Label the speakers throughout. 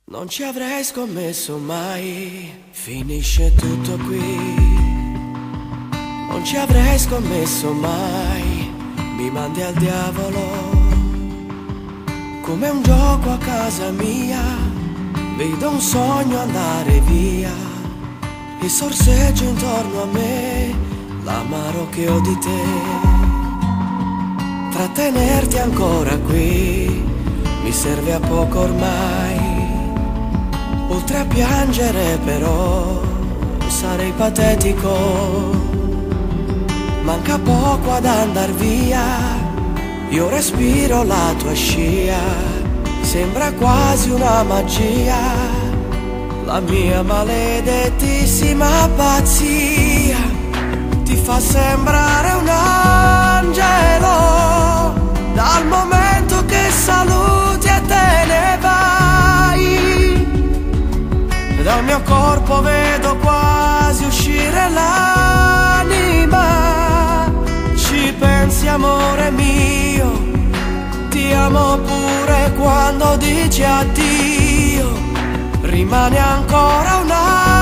Speaker 1: Non ci avrei scommesso mai, finisce tutto qui. Non ci avrei scommesso mai, mi mandi al diavolo. Come un gioco a casa mia, vedo un sogno andare via e sorseggio intorno a me l'amaro che ho di te. Trattenerti ancora qui mi serve a poco ormai. Oltre a piangere però sarei patetico. Manca poco ad andar via, io respiro la tua scia. Sembra quasi una magia, la mia maledettissima pazzia ti fa sembrare un angelo. Dal momento che saluti e te ne vai, dal mio corpo vedo quasi uscire l'anima. Ci pensi amore mio, ti amo pure quando dici addio. Rimane ancora un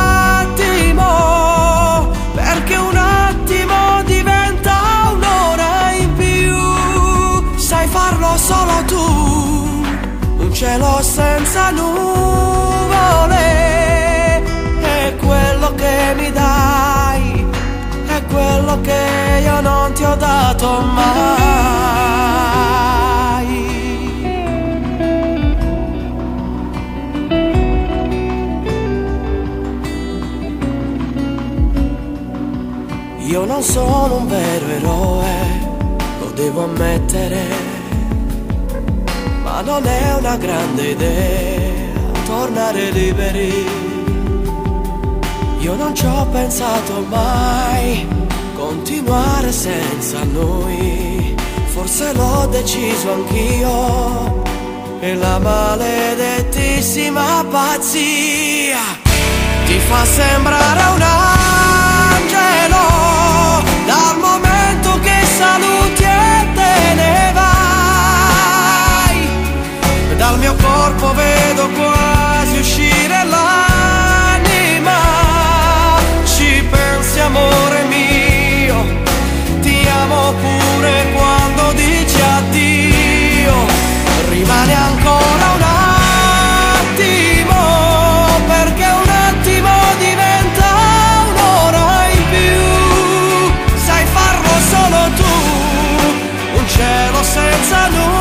Speaker 1: attimo, perché un attimo diventa un'ora in più. Sai farlo solo tu, un cielo senza nuvole. È quello che mi dai, è quello che io non ti ho dato mai. Io non sono un vero eroe, lo devo ammettere, ma non è una grande idea tornare liberi. Io non ci ho pensato mai, continuare senza noi. Forse l'ho deciso anch'io, e la maledettissima pazzia ti fa sembrare un angelo. Dal momento che saluti e te ne vai, dal mio corpo vedo quasi uscire l'anima. Ci pensi amore mio, ti amo pure quando dici addio. Rimane ancora un attimo, perché un attimo diventa un'ora in più. Sai farlo solo tu, un cielo senza nulla.